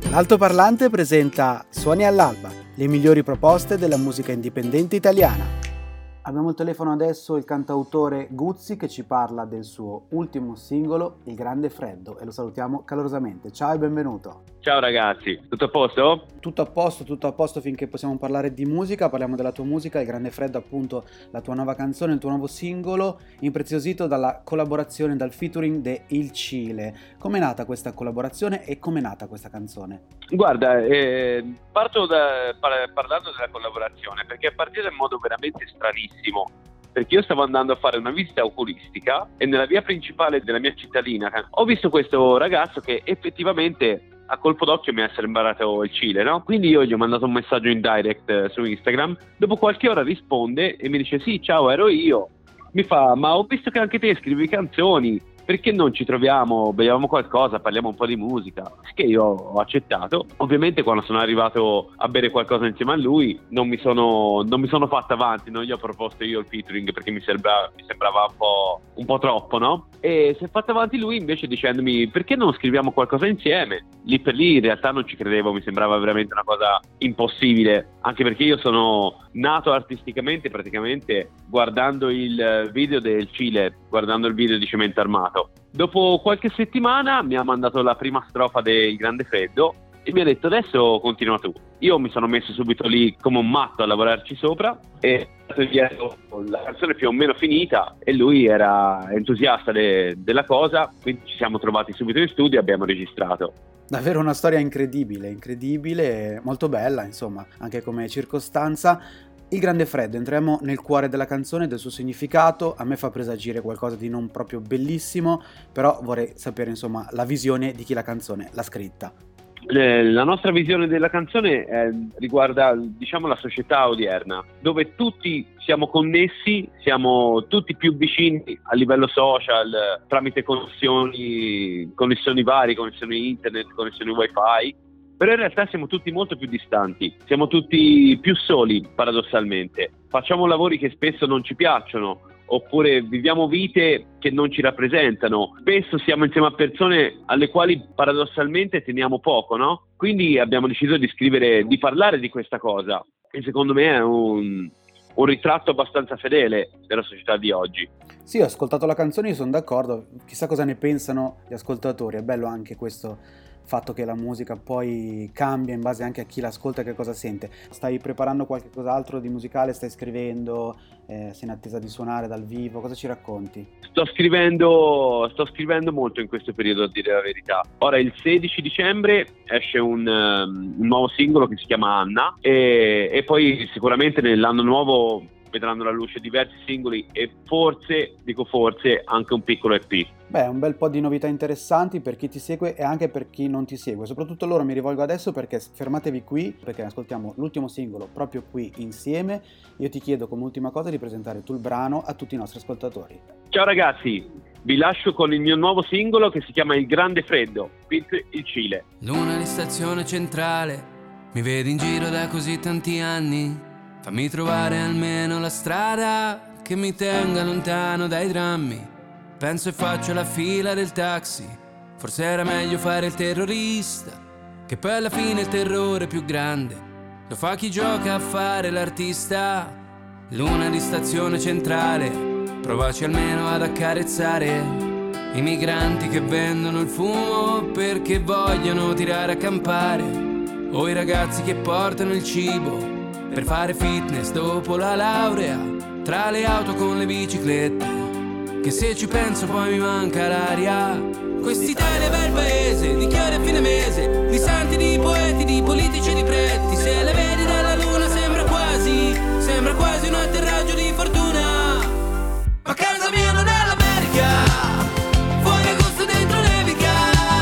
L'Altoparlante presenta Suoni all'Alba, le migliori proposte della musica indipendente italiana. Abbiamo al telefono adesso il cantautore Guzzi che ci parla del suo ultimo singolo, Il Grande Freddo, e lo salutiamo calorosamente. Ciao e benvenuto. Ciao ragazzi, tutto a posto? Tutto a posto finché possiamo parlare di musica. Parliamo della tua musica, Il Grande Freddo, appunto la tua nuova canzone, il tuo nuovo singolo, impreziosito dalla collaborazione, dal featuring de Il Cile. Com'è nata questa collaborazione e com'è nata questa canzone? Guarda, parto parlando della collaborazione, perché è partita in modo veramente stranissimo. Perché io stavo andando a fare una visita oculistica e nella via principale della mia cittadina ho visto questo ragazzo che effettivamente a colpo d'occhio mi è sembrato il Cile, no? Quindi io gli ho mandato un messaggio in direct su Instagram, dopo qualche ora risponde e mi dice sì, ciao, ero io. Mi fa, ma ho visto che anche te scrivi canzoni, perché non ci troviamo, beviamo qualcosa, parliamo un po' di musica? Che io ho accettato. Ovviamente quando sono arrivato a bere qualcosa insieme a lui non mi sono fatto avanti, non gli ho proposto io il featuring perché mi sembrava un po' troppo, no? E si è fatto avanti lui invece dicendomi perché non scriviamo qualcosa insieme? Lì per lì in realtà non ci credevo, mi sembrava veramente una cosa impossibile, anche perché io sono nato artisticamente praticamente guardando il video del Cile, guardando il video di Cemento Armato. Dopo qualche settimana mi ha mandato la prima strofa del Grande Freddo e mi ha detto adesso continua tu. Io mi sono messo subito lì come un matto a lavorarci sopra e la canzone più o meno finita e lui era entusiasta della cosa, quindi ci siamo trovati subito in studio e abbiamo registrato. Davvero una storia incredibile, molto bella insomma, anche come circostanza. Il Grande Freddo, entriamo nel cuore della canzone, del suo significato. A me fa presagire qualcosa di non proprio bellissimo, però vorrei sapere insomma la visione di chi la canzone l'ha scritta. La nostra visione della canzone riguarda, diciamo, la società odierna, dove tutti siamo connessi, siamo tutti più vicini a livello social tramite connessioni varie, connessioni internet, connessioni wifi, però in realtà siamo tutti molto più distanti, siamo tutti più soli paradossalmente, facciamo lavori che spesso non ci piacciono, oppure viviamo vite che non ci rappresentano. Spesso siamo insieme a persone alle quali paradossalmente teniamo poco, no? Quindi abbiamo deciso di parlare di questa cosa, e secondo me è un ritratto abbastanza fedele della società di oggi. Sì, ho ascoltato la canzone, io sono d'accordo, chissà cosa ne pensano gli ascoltatori, è bello anche questo fatto che la musica poi cambia in base anche a chi l'ascolta e che cosa sente. Stai preparando qualche cos'altro di musicale? Stai scrivendo? Sei in attesa di suonare dal vivo? Cosa ci racconti? Sto scrivendo molto in questo periodo, a dire la verità. Ora il 16 dicembre esce un nuovo singolo che si chiama Anna e poi sicuramente nell'anno nuovo vedranno la luce diversi singoli e forse anche un piccolo EP. Beh, un bel po' di novità interessanti per chi ti segue e anche per chi non ti segue. Soprattutto loro mi rivolgo adesso perché fermatevi qui, perché ascoltiamo l'ultimo singolo proprio qui insieme. Io ti chiedo come ultima cosa di presentare tu il brano a tutti i nostri ascoltatori. Ciao ragazzi, vi lascio con il mio nuovo singolo che si chiama Il Grande Freddo, feat. Il Cile. Luna di Stazione Centrale, mi vedi in giro da così tanti anni. Fammi trovare almeno la strada che mi tenga lontano dai drammi. Penso e faccio la fila del taxi. Forse era meglio fare il terrorista, che poi alla fine il terrore più grande lo fa chi gioca a fare l'artista. Luna di Stazione Centrale, provaci almeno ad accarezzare i migranti che vendono il fumo perché vogliono tirare a campare, o i ragazzi che portano il cibo per fare fitness dopo la laurea, tra le auto con le biciclette, che se ci penso poi mi manca l'aria. Quest'Italia è bel paese, di chiari a fine mese, di santi, di poeti, di politici e di preti. Se le vedi dalla luna sembra quasi un atterraggio di fortuna. Ma casa mia non è l'America, fuori agosto dentro nevica.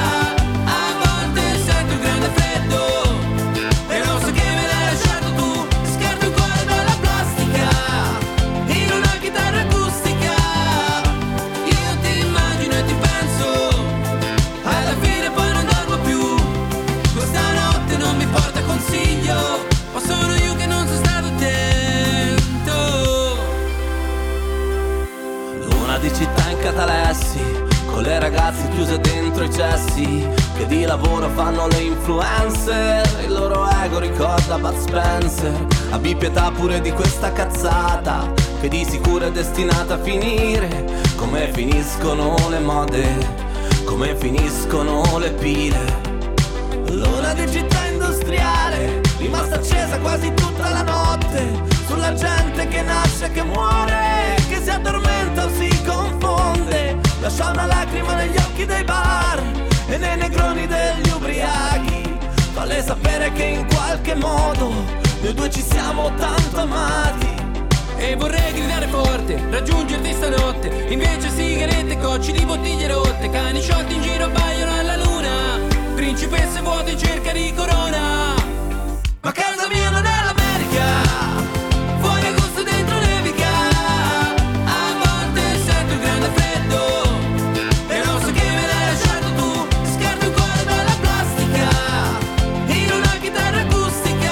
A volte sento il grande freddo e non so che me l'hai lasciato tu. Scarto il cuore dalla plastica in una chitarra acustica. Io ti immagino e ti penso, alla fine poi non dormo più. Questa notte non mi porta consiglio, ma sono io che non sono stato attento. Luna di città in catalessi, con le ragazze chiuse dentro i cessi, che di di lavoro fanno le influencer, il loro ego ricorda Bud Spencer. Abbi pietà pure di questa cazzata, che di sicuro è destinata a finire. Come finiscono le mode, come finiscono le pile. Luna di città industriale, rimasta accesa quasi tutta la notte, sulla gente che nasce e che muore, che si addormenta o si confonde. Lascia una lacrima negli occhi dei bar e nei negroni degli ubriachi. Falle sapere che in qualche modo noi due ci siamo tanto amati. E vorrei gridare forte, raggiungerti stanotte, invece sigarette, cocci di bottiglie rotte, cani sciolti in giro abbaiono alla luna, principesse vuote in cerca di corona. Ma casa mia non è l'America, fuori agosto dentro nevica, a volte sento il grande freddo e non so che me l'hai lasciato tu. Scarti un cuore dalla plastica in una chitarra acustica.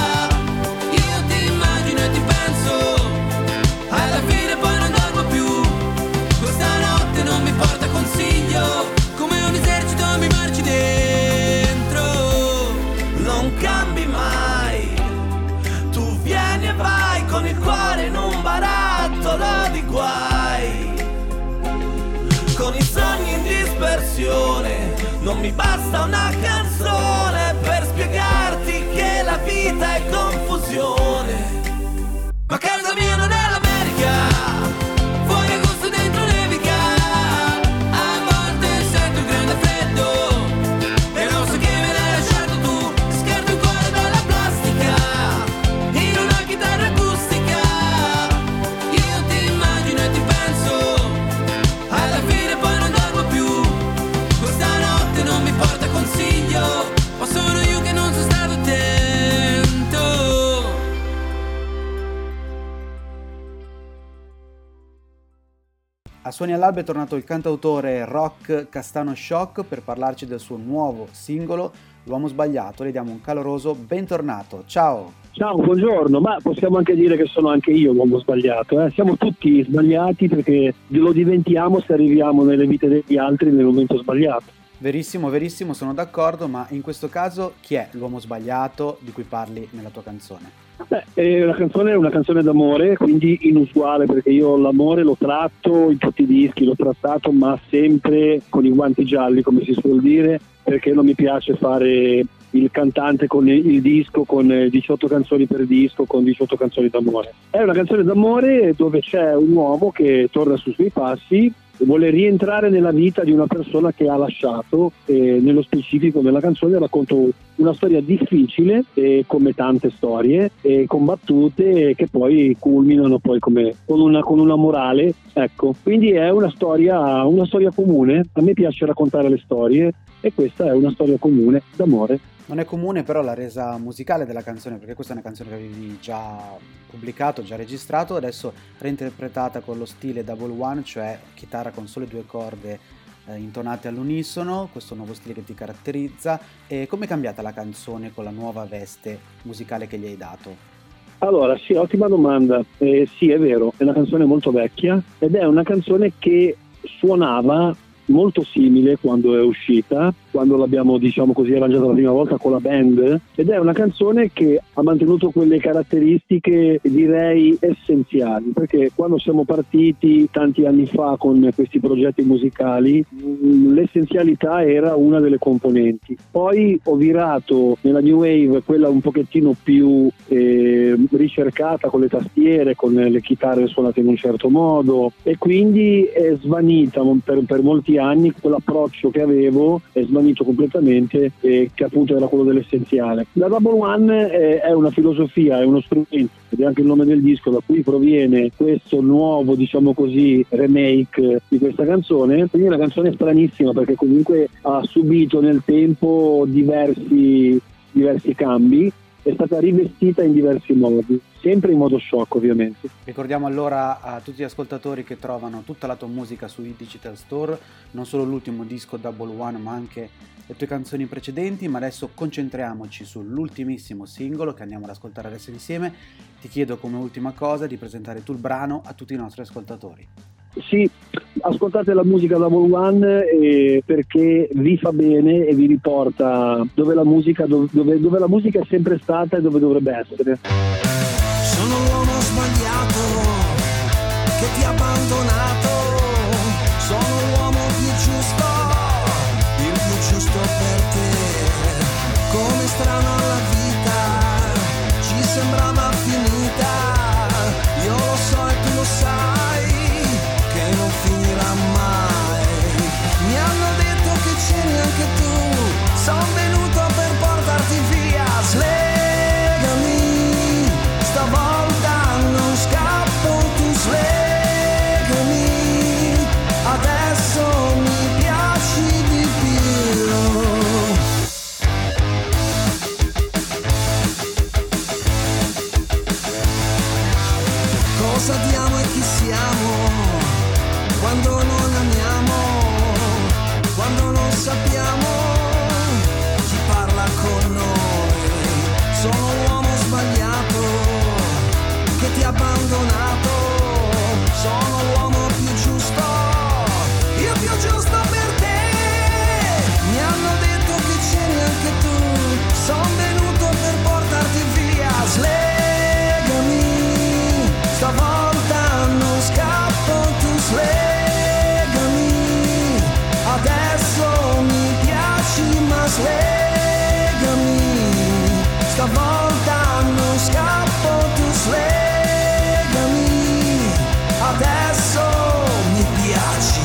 Io ti immagino e ti penso, alla fine poi non dormo più. Questa notte non mi porta consiglio, come un esercito mi marci dentro. Non cambi mai, tu vieni e vai con il cuore in un barattolo di guai. Con i sogni in dispersione, non mi basta una canzone per spiegarti che la vita è confusione. Ma casa mia non è l'America, fuori agosto dentro nevica, a volte sento il grande freddo e non so che me l'hai lasciato tu. Scarti un cuore dalla plastica in una chitarra acustica. Io ti immagino e ti penso, alla fine poi non dormo più. Questa notte non mi porta consiglio, ma sono io che non sono stato attento. A Suoni all'Alba è tornato il cantautore rock Castano Shock per parlarci del suo nuovo singolo L'uomo sbagliato. Le diamo un caloroso bentornato. Ciao! Ciao, buongiorno, ma possiamo anche dire che sono anche io l'uomo sbagliato, eh? Siamo tutti sbagliati perché lo diventiamo se arriviamo nelle vite degli altri nel momento sbagliato. Verissimo, verissimo, sono d'accordo, ma in questo caso chi è l'uomo sbagliato di cui parli nella tua canzone? È una canzone d'amore, quindi inusuale perché io l'amore lo tratto in tutti i dischi, l'ho trattato ma sempre con i guanti gialli, come si suol dire, perché non mi piace fare il cantante con il disco, con 18 canzoni per disco, con 18 canzoni d'amore. È una canzone d'amore dove c'è un uomo che torna sui suoi passi, vuole rientrare nella vita di una persona che ha lasciato, e nello specifico nella canzone racconto una storia difficile, come tante storie, combattute, che poi culminano poi come con una morale, ecco. Quindi è una storia comune. A me piace raccontare le storie e questa è una storia comune d'amore. Non è comune però la resa musicale della canzone, perché questa è una canzone che avevi già pubblicato, già registrato, adesso reinterpretata con lo stile Double One, cioè chitarra con sole 2 corde intonate all'unisono, questo nuovo stile che ti caratterizza. E come è cambiata la canzone con la nuova veste musicale che gli hai dato? Allora, sì, ottima domanda. Sì, è vero, è una canzone molto vecchia ed è una canzone che suonava molto simile quando è uscita, quando l'abbiamo, diciamo così, arrangiata la prima volta con la band, ed è una canzone che ha mantenuto quelle caratteristiche, direi, essenziali, perché quando siamo partiti tanti anni fa con questi progetti musicali, l'essenzialità era una delle componenti. Poi ho virato nella New Wave, quella un pochettino più ricercata, con le tastiere, con le chitarre suonate in un certo modo, e quindi è svanita per molti anni quell'approccio che avevo, è svanito completamente, che appunto era quello dell'essenziale. La Double One è una filosofia, è uno strumento, ed è anche il nome del disco da cui proviene questo nuovo, diciamo così, remake di questa canzone. Quindi è una canzone stranissima perché comunque ha subito nel tempo diversi cambi, è stata rivestita in diversi modi, sempre in modo shock ovviamente. Ricordiamo allora a tutti gli ascoltatori che trovano tutta la tua musica su Digital Store, non solo l'ultimo disco Double One ma anche le tue canzoni precedenti, ma adesso concentriamoci sull'ultimissimo singolo che andiamo ad ascoltare adesso insieme. Ti chiedo come ultima cosa di presentare tu il brano a tutti i nostri ascoltatori. Sì, ascoltate la musica da Vol One perché vi fa bene e vi riporta dove la musica è sempre stata e dove dovrebbe essere. Sono l'uomo sbagliato che ti ha abbandonato, sono l'uomo più giusto, il più giusto per te. Come strana la vita, ci sembrava finita, io lo so e tu lo sai che non finirà mai. Mi hanno detto che c'eri anche tu, son venuto per portarti via. Slegami, stavolta non scappo, tu slegami, adesso mi piaci di più. Cosa diamo e chi siamo quando non amiamo, quando non sappiamo chi parla con noi. Sono l'uomo sbagliato che ti ha abbandonato, sono l'uomo più giusto, il più giusto per te. Mi hanno detto che c'eri anche tu, son venuto per portarti via. Slegami, stavolta non scappo, tu slegami, adesso mi piaci ma slegami, stavolta non scappo, tu slegami, adesso mi piaci.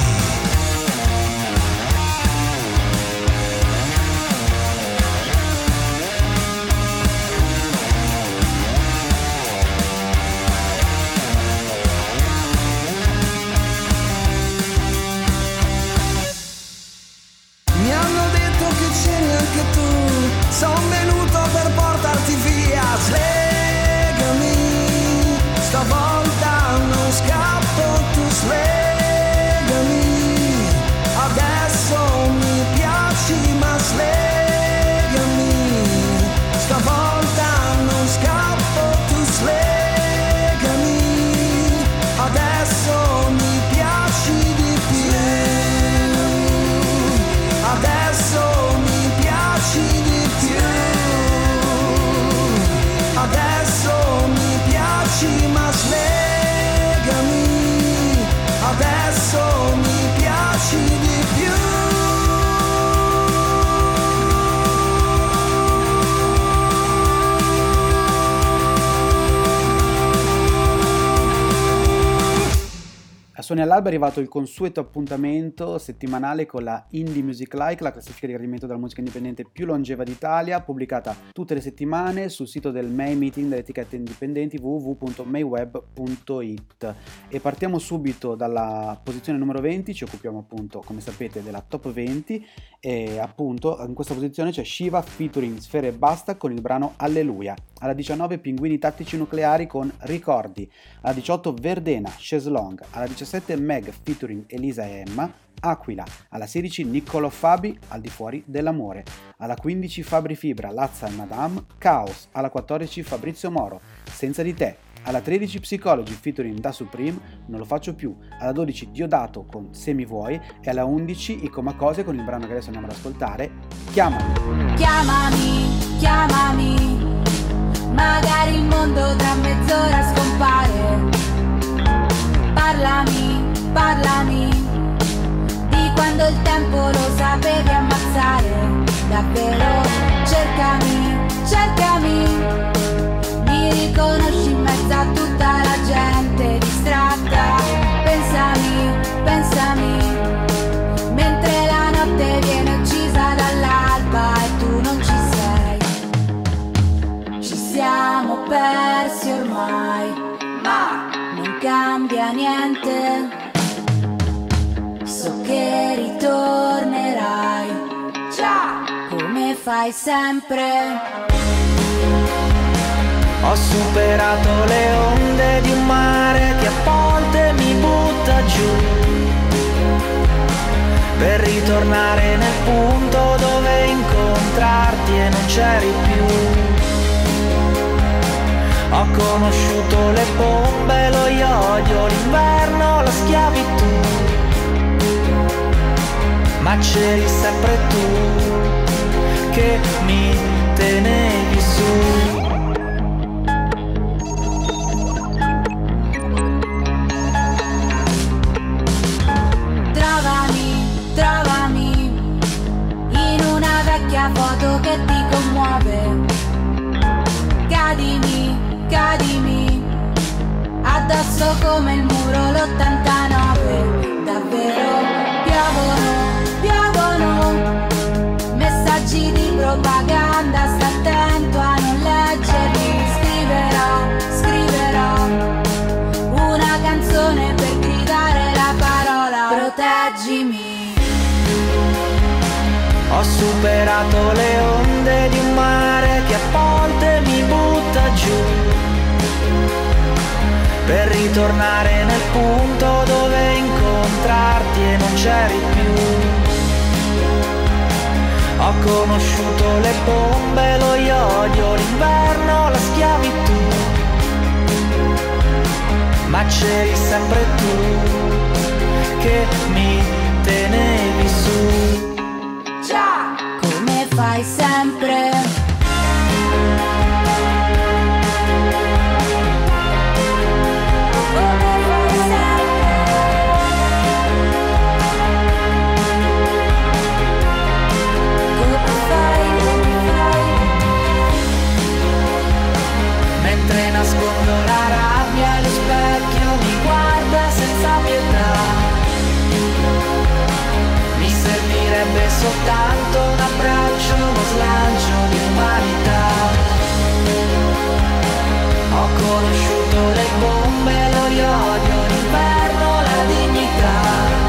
Mi hanno detto che c'eri anche tu, son venuto per portarti via. Slegami, stavolta non scappo, tu slegami, adesso mi piaci ma slegami, stavolta non scappo, tu slegami, adesso mi piaci di più. Adesso mi piaci di più, adesso mi piaci ma slegami, adesso mi piaci di più. A Suoni all'Alba è arrivato il consueto appuntamento settimanale con la Indie Music Like, la classifica di gradimento della musica indipendente più longeva d'Italia, pubblicata tutte le settimane sul sito del May Meeting delle etichette indipendenti www.mayweb.it. E partiamo subito dalla posizione numero 20, ci occupiamo appunto, come sapete, della top 20 e appunto in questa posizione c'è Shiva featuring Sfera Ebbasta con il brano Alleluia. Alla 19 Pinguini Tattici Nucleari con Ricordi, alla 18 Verdena, Cheslong, alla 17 Meg featuring Elisa e Emma, Aquila, alla 16 Niccolò Fabi, Al di fuori dell'amore, alla 15 Fabri Fibra, Lazza e Madame, Caos, alla 14 Fabrizio Moro, Senza di te, alla 13 Psychology featuring Da Supreme, Non lo faccio più, alla 12 Diodato con Se mi vuoi e alla 11 I Coma Cose con il brano che adesso andiamo ad ascoltare, Chiamami. Chiamami, chiamami, magari il mondo tra mezz'ora scompare. Parlami, parlami di quando il tempo lo sapevi ammazzare. Davvero, cercami, cercami, mi riconosci in mezzo a tutta la gente distratta. Pensami, pensami, mentre la notte viene uccisa dall'alba e tu non ci sei. Ci siamo persi ormai, ma non cambia niente. So che ritornerai, già, come fai sempre. Ho superato le onde di un mare che a volte mi butta giù, per ritornare nel punto dove incontrarti e non c'eri più. Ho conosciuto le bombe, lo iodio, l'inverno, la schiavitù. ma c'eri sempre tu che mi tenevi su. Trovami in una vecchia foto che ti commuove. Cadimi addosso come il muro l'89. Davvero piovono messaggi di propaganda, sta attento a non leggerli. Scriverò una canzone per gridare la parola proteggimi. Ho superato le onde di un mare che a volte mi butta giù, per ritornare nel punto dove incontrarti e non c'eri più. Ho conosciuto le bombe, lo iodio, l'inverno, la schiavitù, ma c'eri sempre tu che mi tenevi su. Già, come fai sempre. Mentre nascondo la rabbia e lo specchio mi guarda senza pietà, mi servirebbe soltanto un abbraccio, uno slancio di umanità. Ho conosciuto le bombe, lo iodio, l'inverno, la dignità,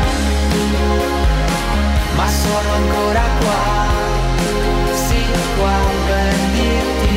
ma sono ancora qua, sì, qua per dirti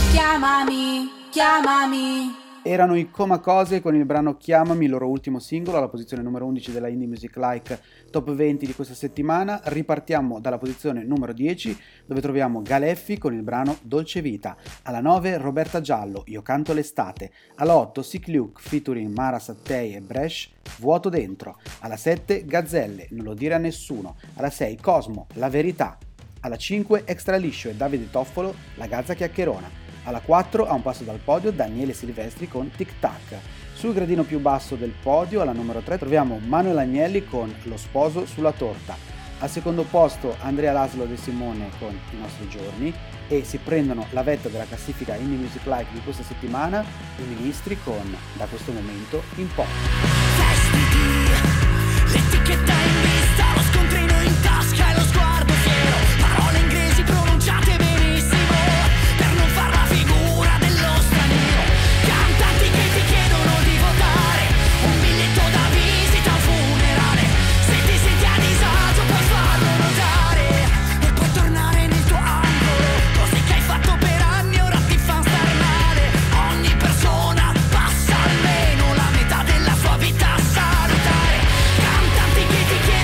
Chiamami. Erano i Coma Cose con il brano Chiamami, il loro ultimo singolo, alla posizione numero 11 della Indie Music Like Top 20 di questa settimana. Ripartiamo dalla posizione numero 10, dove troviamo Galeffi con il brano Dolce Vita. Alla 9 Roberta Giallo, Io canto l'estate. Alla 8 Sick Luke featuring Mara Sattei e Bresh, Vuoto dentro. Alla 7 Gazzelle, Non lo dire a nessuno. Alla 6 Cosmo, La verità. Alla 5 Extra Liscio e Davide Toffolo, La Gazza Chiacchierona. Alla 4, a un passo dal podio, Daniele Silvestri con Tic Tac. Sul gradino più basso del podio, alla numero 3, troviamo Manuel Agnelli con Lo sposo sulla torta. Al secondo posto Andrea Laszlo De Simone con I nostri giorni, e si prendono la vetta della classifica Indie Music Like di questa settimana i Ministri con Da questo momento in poi. vestiti, l'etichetta in vista, lo scontrino in tasca e lo sguardo fiero, parole inglesi pronunciate benissimo per non far la figura dello straniero, cantanti che ti chiedono di votare, un biglietto da visita a un funerale, se ti senti a disagio puoi farlo notare e puoi tornare nel tuo angolo, cose che hai fatto per anni ora ti fanno star male, ogni persona passa almeno la metà della sua vita a salutare, cantanti che ti chiedono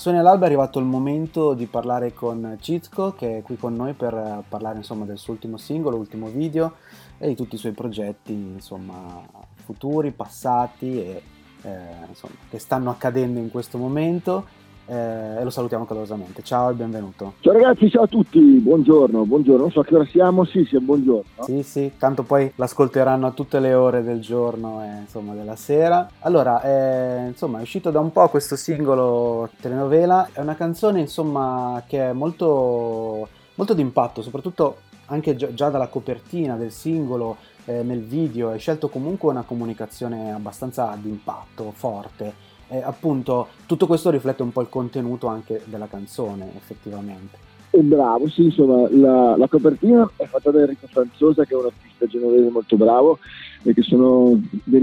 Suoni all'alba è arrivato il momento di parlare con Cizco, che è qui con noi per parlare insomma del suo ultimo singolo, ultimo video e di tutti i suoi progetti insomma futuri, passati e insomma che stanno accadendo in questo momento. E lo salutiamo calorosamente. Ciao e benvenuto. Ciao ragazzi, ciao a tutti, buongiorno, non so a che ora siamo, sì, buongiorno. Sì, tanto poi l'ascolteranno a tutte le ore del giorno e insomma della sera. Allora, insomma è uscito da un po' questo singolo Telenovela, è una canzone insomma che è molto, molto d'impatto, soprattutto anche già dalla copertina del singolo, nel video hai scelto comunque una comunicazione abbastanza d'impatto, forte. Appunto tutto questo riflette un po' il contenuto anche della canzone effettivamente. Bravo, sì, insomma la copertina è fatta da Enrico Franzosa, che è un artista genovese molto bravo e che sono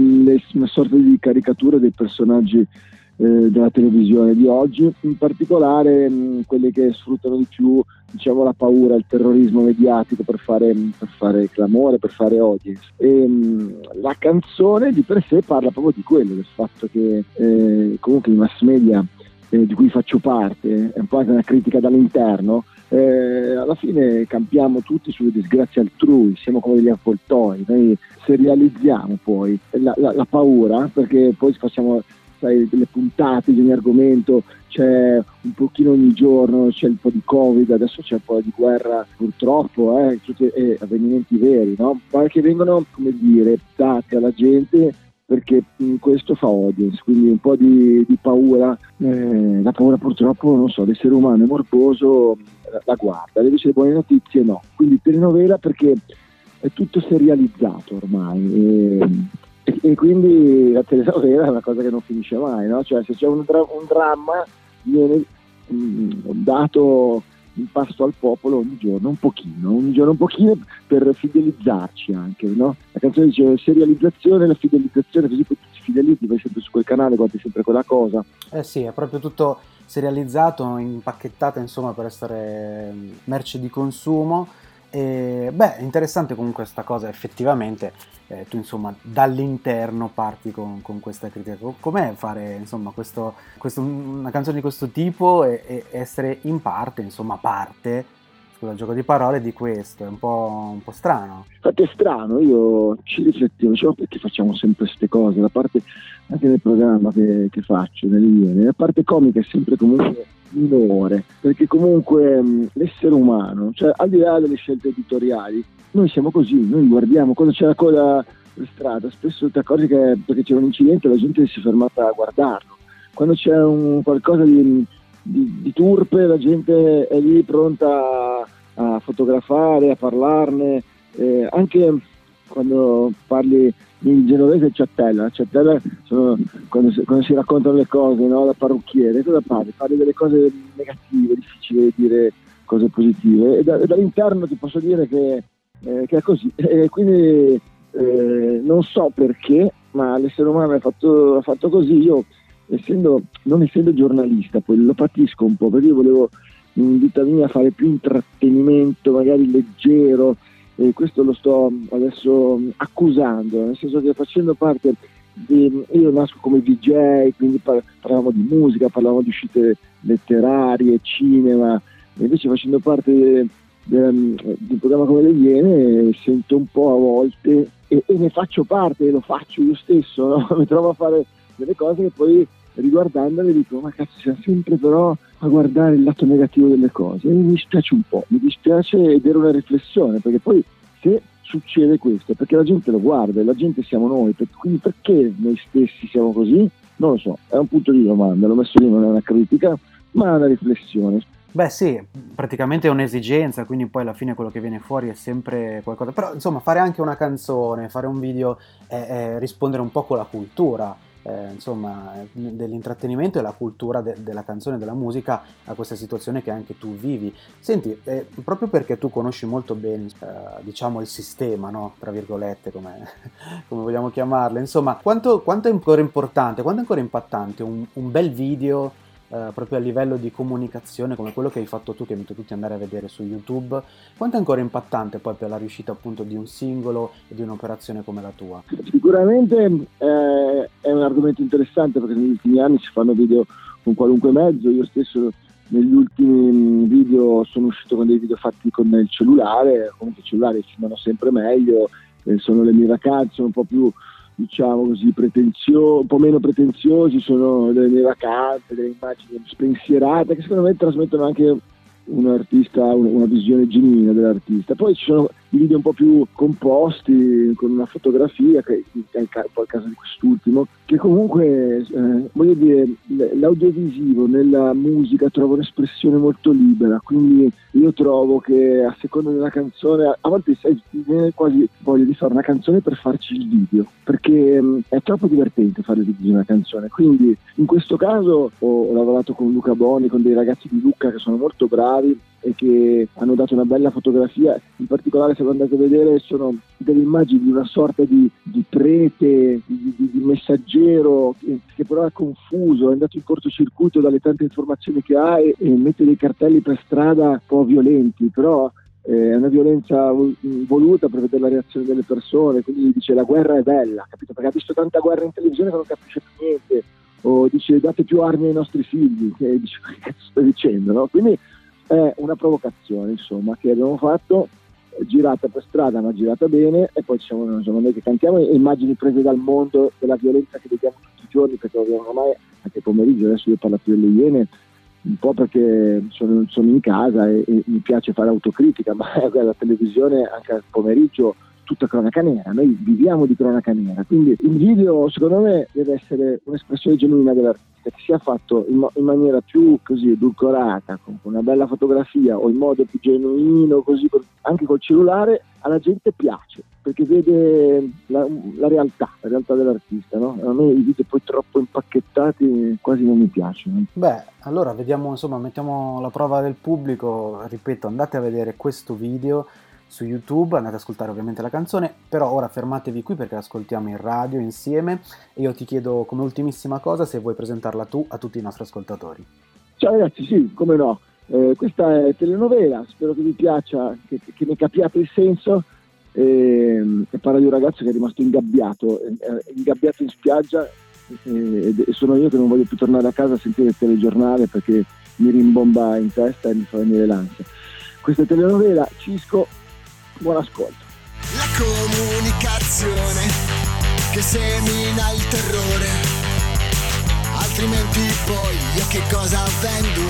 una sorta di caricatura dei personaggi della televisione di oggi, in particolare quelli che sfruttano di più, diciamo, la paura, il terrorismo mediatico per fare clamore, per fare audience. E la canzone di per sé parla proprio di quello, del fatto che comunque i mass media di cui faccio parte, è un po' anche una critica dall'interno, alla fine campiamo tutti sulle disgrazie altrui, siamo come degli avvoltoi, noi serializziamo poi la paura, perché poi facciamo delle puntate di ogni argomento, c'è un pochino ogni giorno, c'è un po' di Covid, adesso c'è un po' di guerra purtroppo, tutti avvenimenti veri, no? Ma che vengono, come dire, dati alla gente perché questo fa audience, quindi un po' di paura, la paura purtroppo, non so, l'essere umano è morboso, la guarda, invece le buone notizie no, quindi telenovela perché è tutto serializzato ormai e quindi la telenovela è una cosa che non finisce mai, no? Cioè se c'è un dramma viene dato in pasto al popolo ogni giorno un pochino per fidelizzarci anche, no? La canzone dice serializzazione, la fidelizzazione, così poi ti fidelizzi, vai sempre su quel canale, guardi sempre quella cosa. Sì, è proprio tutto serializzato, impacchettato insomma per essere merce di consumo. E, è interessante comunque questa cosa, effettivamente tu insomma dall'interno parti con questa critica. Com'è fare insomma una canzone di questo tipo e essere in parte, insomma parte, scusa il gioco di parole, di questo? È un po' strano. Infatti è strano, io ci riflettevo, dicevo perché facciamo sempre queste cose, la parte anche nel programma che faccio, la parte comica è sempre comunque minore, perché comunque l'essere umano, cioè al di là delle scelte editoriali, noi siamo così, noi guardiamo quando c'è la coda per strada, spesso ti accorgi che perché c'è un incidente la gente si è fermata a guardarlo, quando c'è qualcosa di turpe la gente è lì pronta a fotografare, a parlarne, anche quando parli in genovese la ciattella sono quando si raccontano le cose, no? Da parrucchiere, cosa parli? Parli delle cose negative, difficile dire cose positive, e dall'interno ti posso dire che è così, e quindi non so perché, ma l'essere umano ha fatto così. Io non essendo giornalista, poi lo patisco un po', perché io volevo in vita mia fare più intrattenimento, magari leggero, e questo lo sto adesso accusando, nel senso che facendo parte io nasco come VJ, quindi parlavamo di musica, parlavamo di uscite letterarie, cinema, e invece facendo parte di un programma come Le Iene sento un po' a volte e ne faccio parte, e lo faccio io stesso, no? Mi trovo a fare delle cose che poi riguardandole dico ma cazzo, siamo sempre però a guardare il lato negativo delle cose, e mi dispiace un po', mi dispiace, ed era una riflessione, perché poi se succede questo perché la gente lo guarda e la gente siamo noi, quindi perché noi stessi siamo così? Non lo so, è un punto di domanda, l'ho messo lì, non è una critica ma è una riflessione. Sì, praticamente è un'esigenza, quindi poi alla fine quello che viene fuori è sempre qualcosa, però insomma fare anche una canzone, fare un video è rispondere un po' con la cultura, insomma, dell'intrattenimento e la cultura della canzone, della musica a questa situazione che anche tu vivi. Senti, proprio perché tu conosci molto bene, diciamo, il sistema, no? Tra virgolette, come vogliamo chiamarlo, insomma, quanto è ancora importante, quanto è ancora impattante un bel video proprio a livello di comunicazione come quello che hai fatto tu, che invito tutti ad andare a vedere su YouTube, quanto è ancora impattante poi per la riuscita appunto di un singolo e di un'operazione come la tua? Sicuramente è un argomento interessante, perché negli ultimi anni si fanno video con qualunque mezzo. Io stesso negli ultimi video sono uscito con dei video fatti con il cellulare, comunque i cellulari ci vanno sempre meglio, sono le mie vacanze, sono un po' più, diciamo così, un po' meno pretenziosi, sono le mie vacanze, delle immagini spensierate che secondo me trasmettono anche un artista, una visione genuina dell'artista. Poi ci sono i video un po' più composti, con una fotografia, che è un po' il caso di quest'ultimo, che comunque, voglio dire, l'audiovisivo nella musica trova un'espressione molto libera, quindi io trovo che a seconda della canzone, a volte viene quasi voglia di fare una canzone per farci il video, perché è troppo divertente fare il video di una canzone. Quindi in questo caso ho lavorato con Luca Boni, con dei ragazzi di Lucca che sono molto bravi e che hanno dato una bella fotografia. In particolare, se andate a vedere, sono delle immagini di una sorta di prete, di messaggero che però è confuso, è andato in cortocircuito dalle tante informazioni che ha e mette dei cartelli per strada un po' violenti, però è una violenza voluta per vedere la reazione delle persone. Quindi dice: la guerra è bella, capito? Perché ha visto tanta guerra in televisione che non capisce più niente, o dice: date più armi ai nostri figli, e dice: che cazzo sto dicendo, no? Quindi è una provocazione, insomma, che abbiamo fatto, girata per strada ma girata bene, e poi siamo noi che cantiamo immagini prese dal mondo della violenza che vediamo tutti i giorni, perché ormai anche pomeriggio, adesso io parlo più delle Iene un po' perché sono in casa e mi piace fare autocritica, ma la televisione anche al pomeriggio tutta cronaca nera, noi viviamo di cronaca nera, quindi il video secondo me deve essere un'espressione genuina dell'artista, che sia fatto in maniera più così edulcorata, con una bella fotografia, o in modo più genuino, così anche col cellulare, alla gente piace, perché vede la realtà dell'artista, no? A me i video poi troppo impacchettati quasi non mi piacciono. Beh, allora vediamo, insomma, mettiamo alla prova del pubblico, ripeto, andate a vedere questo video su YouTube, andate ad ascoltare ovviamente la canzone, però ora fermatevi qui perché l'ascoltiamo in radio insieme, e io ti chiedo come ultimissima cosa se vuoi presentarla tu a tutti i nostri ascoltatori. Ciao ragazzi, sì, come no, questa è telenovela, spero che vi piaccia, che ne capiate il senso, e parla di un ragazzo che è rimasto ingabbiato in spiaggia, e sono io che non voglio più tornare a casa a sentire il telegiornale perché mi rimbomba in testa e mi fa venire l'ansia. Questa telenovela, Cisco, buon ascolto. La comunicazione che semina il terrore, altrimenti poi io che cosa vendo?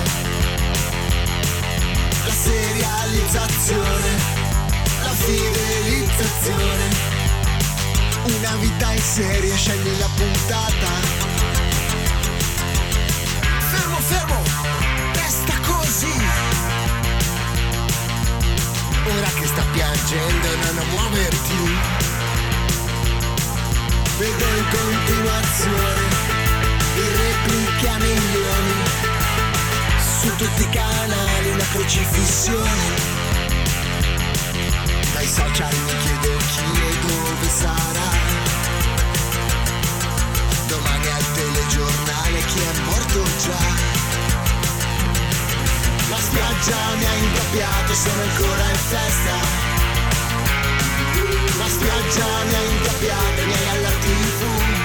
La serializzazione, la fidelizzazione, una vita in serie, scegli la puntata. Fermo, resta così. Ora che sta piangendo non muoverti, vedo in continuazione i repliche a milioni, su tutti i canali una crocifissione, dai social mi chiedo chi e dove sarà, domani al telegiornale chi è morto già. La spiaggia mi ha ingabbiato, sono ancora in festa. La spiaggia mi ha ingabbiato, i miei alla TV,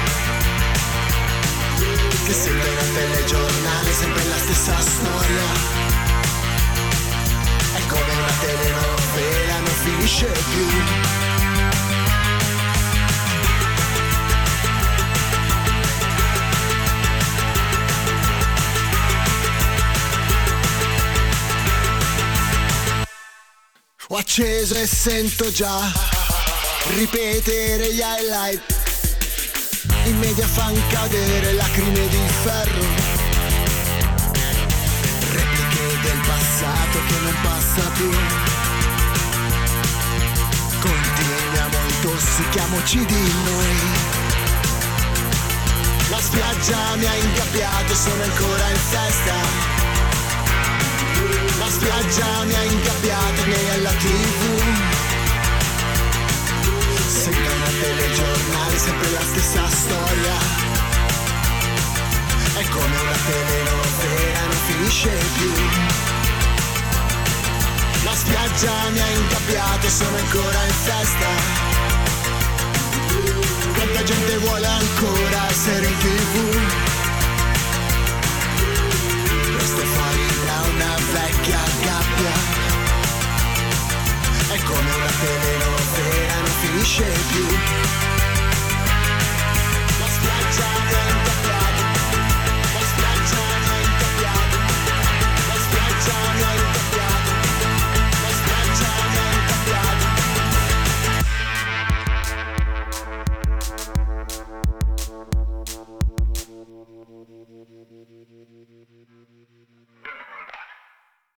che sembra un telegiornale, sempre la stessa storia. È come una telenovela, non finisce più. Ho acceso e sento già ripetere gli highlight, i media fan cadere lacrime di ferro, repliche del passato che non passa più. Continuiamo, intossichiamoci di noi. La spiaggia mi ha ingabbiato, sono ancora in festa. La spiaggia mi ha ingabbiato, i miei alla TV, sembra una telegiornale, sempre la stessa storia. È come una telenovela, non finisce più. La spiaggia mi ha ingabbiato, sono ancora in festa. Quanta gente vuole ancora essere in TV? vecchia gabbia. È come una telenovela, non finisce più.